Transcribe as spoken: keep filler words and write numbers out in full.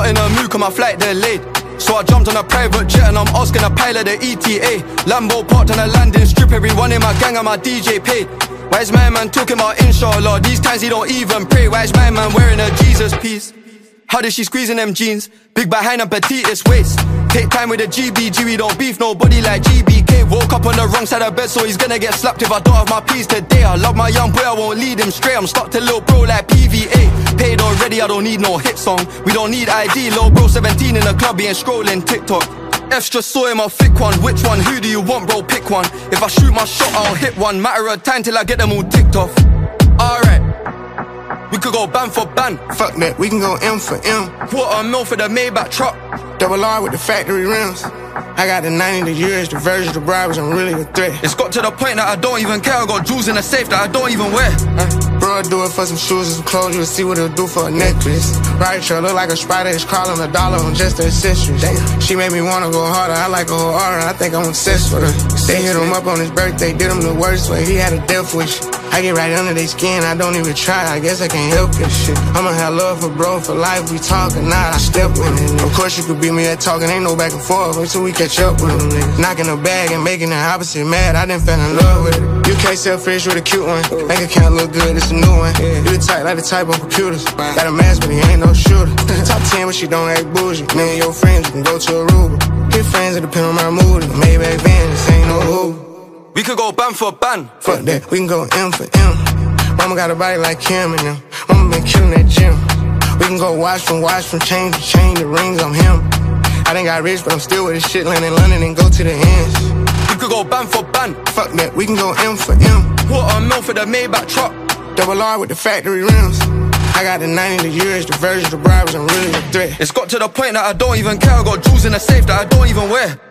not in a mood cause my flight delayed. So I jumped on a private jet and I'm asking a pilot the E T A. Lambo parked on a landing strip, everyone in my gang and my D J paid. Why is my man talking about inshallah? These times he don't even pray. Why is my man wearing a Jesus piece? How did she squeeze in them jeans? Big behind and petitest waist. Take time with the G B G, we don't beef nobody like G B K. Woke up on the wrong side of bed, so he's gonna get slapped if I don't have my peas today. I love my young boy, I won't lead him straight. I'm stuck to little bro like P V A. Paid already, I don't need no hit song. We don't need I D, little bro seventeen in the club, he ain't scrolling TikTok. F's just saw him a thick one. Which one? Who do you want, bro? Pick one. If I shoot my shot, I'll hit one. Matter of time till I get them all ticked off. Alright, we could go ban for ban. Fuck that, we can go M for M. Quarter mil for the Maybach truck. Double R with the factory rims. I got the ninety, the years, the version, the bribes, I'm really a threat. It's got to the point that I don't even care. I got jewels in the safe that I don't even wear. uh, Bro, I do it for some shoes and some clothes. You'll see what it'll do for a necklace. Right, sure, look like a spider. It's crawling a dollar on just the accessories. Damn. She made me wanna go harder. I like a whole aura. I think I'm obsessed with her. They hit him up on his birthday, did him the worst way. He had a death wish. I get right under their skin, I don't even try. I guess I can't help this shit. I'ma have love for bro for life. We talking, nah, I step with it. Of course you could beat me at talking, ain't no back and forth. Wait till we catch up with them niggas. Knocking the bag and making the opposite mad. I done fell in love with it. You can't sell fish with a cute one. Bank account look good, it's a new one. You the type like the type on computers. Got a mask, but he ain't no shooter. Top ten, but she don't act bougie. Me and your friends, you can go to Aruba. Hit friends, it depend on my mood. Maybach van, this ain't no Uber. We could go ban for ban. Fuck that, we can go M for M. Mama got a body like Kim and them. Mama been killing that gym. We can go watch from watch from chain to chain. The rings, I'm him. I done got rich, but I'm still with this shit. Land in London and go to the ends. We could go ban for ban. Fuck that, we can go M for M. Quarter mil for the Maybach truck. Double R with the factory rims. I got the ninety, the years, the version, the bribes, I'm really a threat. It's got to the point that I don't even care. I got jewels in the safe that I don't even wear.